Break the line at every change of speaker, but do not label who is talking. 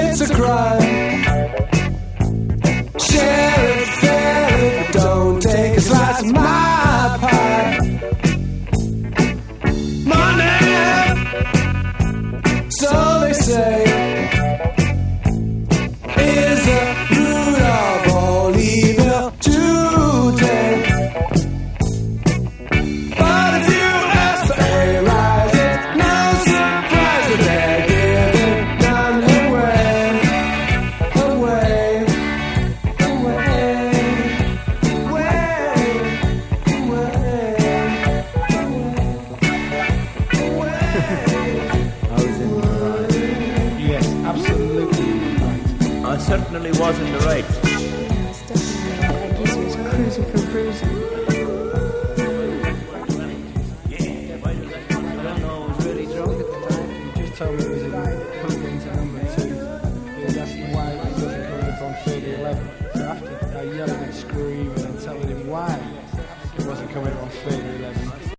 it's a crime. Share it, share it, don't take a slice of my pie. Money, so they say, is the root of all evil today. But if you ask for a rise, it's no surprise that they're giving none away, away,
I was in the right.
Yes, absolutely right.
I certainly was in the right.
Yes, definitely. Like he was cruising for bruising.
I don't know, I was really drunk at the time. He just told me it was plugged into number 2. He was asking why it wasn't coming up on 3011. So after I yelling and screaming and telling him why it wasn't coming up on 3011,